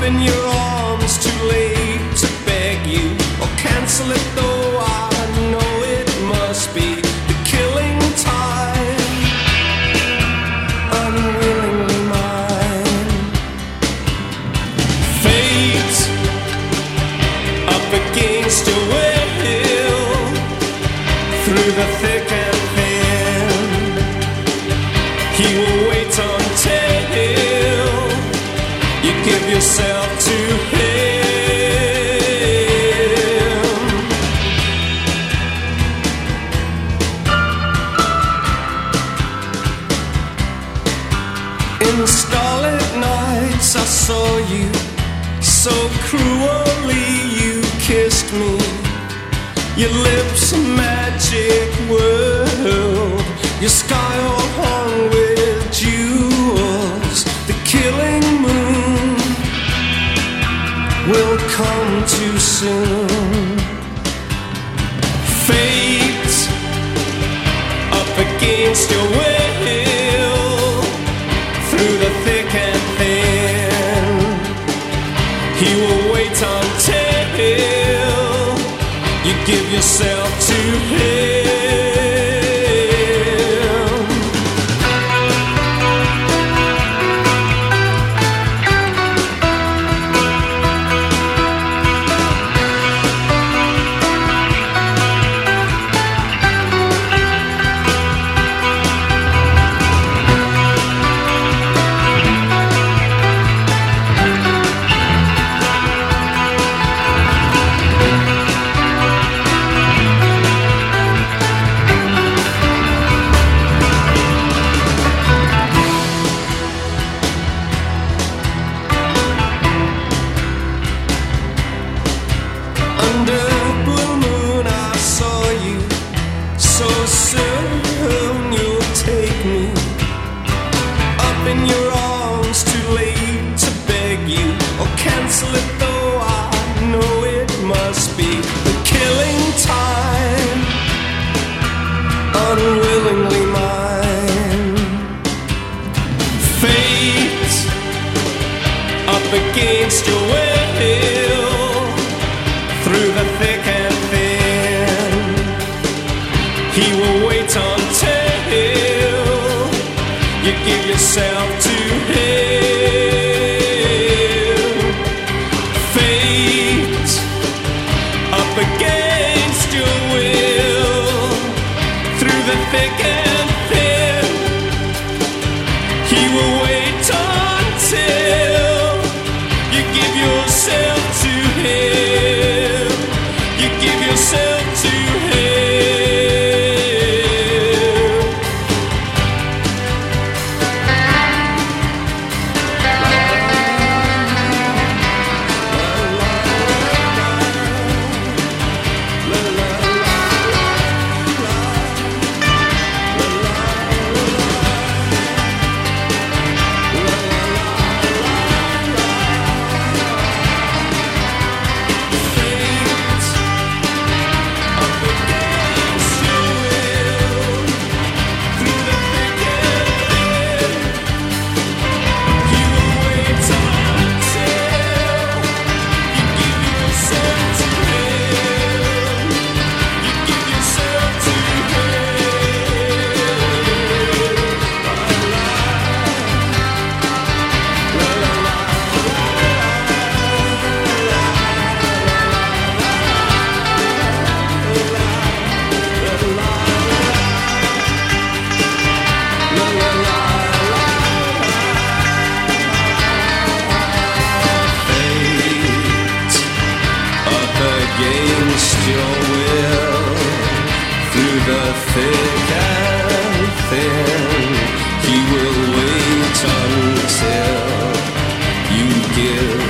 in your arms, too late to beg you or cancel it, though I know it must be the killing time. Unwillingly mine. Fate up against your will, through the thick and thin. He will wait until you give yourself to him. In starlit nights I saw you, so cruelly you kissed me. Your lips a magic world, your sky all hung with jewels. The killing moon will come too soon. Fate up against your will, through the thick and thin. He will wait until you give yourself to him. In your arms, too late to beg you or cancel it, though I know it must be the killing time. Unwillingly mine. Fate up against your will, through the thick and thin. He will wait until you give yourself to him. Fate up against your will, through the thick and thin. He will wait until you give yourself to him. You give yourself to him. Against your will, through the thick and thin. He will wait until you give